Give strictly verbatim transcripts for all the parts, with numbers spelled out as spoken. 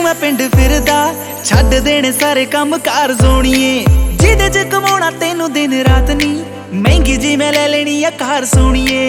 मैं पिंड फिरदा छड्ड देने सारे काम कार सोनिए जिदे च कमाउणा तेनू दिन रात नी महंगी जी मैं ले लेनी आ कार सोनिए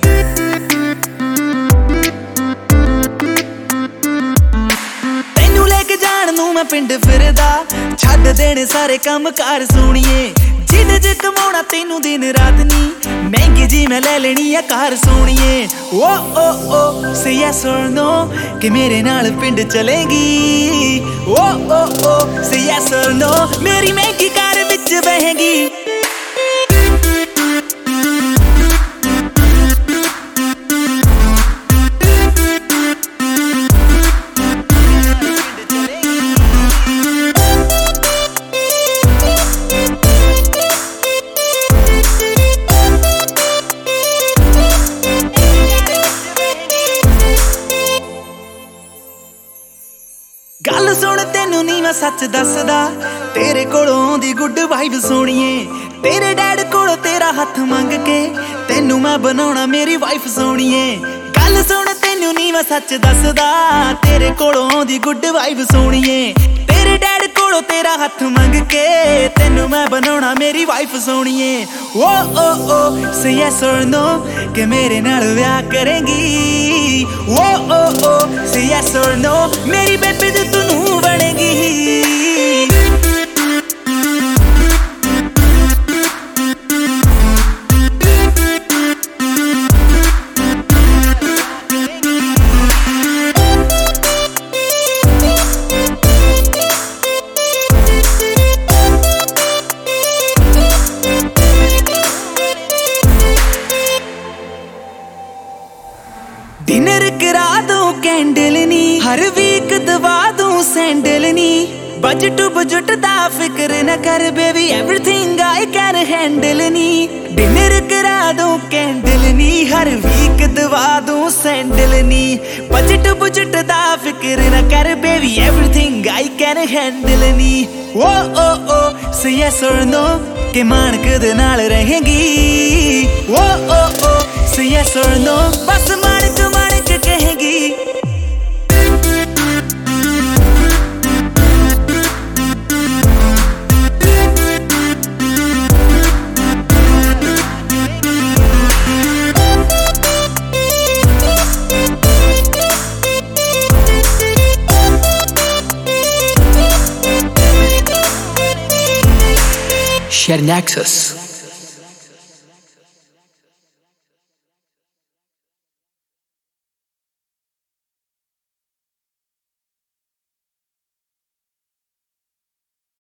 तेनू लेके जाण नू मैं पिंड फिरदा छड्ड देने सारे काम कार सोनिए जिदे च कमाउणा तेनू दिन रात नी महंगी जी मैं ले लेनी आ कार सोनिए ओ ओ ओ से यस और नो कि मेरे नाल पिंड चलेगी ओ ओ ओ से यस और नो मेरी महंगी कार विच बहेगी गल सुन तेनू नी मैं सच दसदा तेरे कोलों दी गुड वाइब सोनिए तेरे डैड कोलों तेरा हथ मंग के तेनू मैं बनाउणा मेरी वाइफ सोनिए गल सुन तेनू नी मैं सच दसदा तेरे कोलों दी गुड वाइब सोनिए तेरे डैड कोलों तेरा हथ मंग के तेनू मैं बनाउणा मेरी वाइफ सोनिए ओ ओ ओ से यस और नो कि मेरे नाल ब्याह करेंगी ओ ओ ओ से यस और नो मेरी बेबी ते तू बनेगी डिनर करा दूं कैंडल नी हर वीक दवा दूं सैंडल नी बजट बजट दा फिक्र न कर baby everything I can handle नी डिनर करा दूं कैंडल नी हर वीक दवा दूं सैंडल नी बजट बजट दा फिक्र न कर baby everything I can handle नी ओ ओ ओ से यस और नो के मानक दे नाल रहेगी ओ ओ ओ से यस और नो बस मानक मानक कहेगी Share Nexus.